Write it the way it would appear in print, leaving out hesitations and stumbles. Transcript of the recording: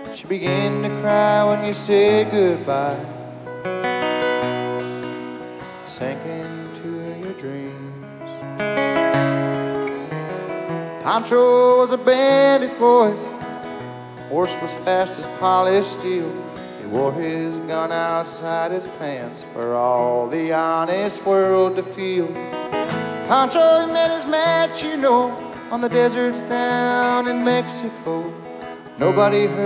She began to cry when you said goodbye. Sank into your dreams. Pancho was a bandit, boys. Horse was fast as polished steel. He wore his gun outside his pants for all the honest world to feel. Pancho met his match, you know, on the deserts down in Mexico. Nobody heard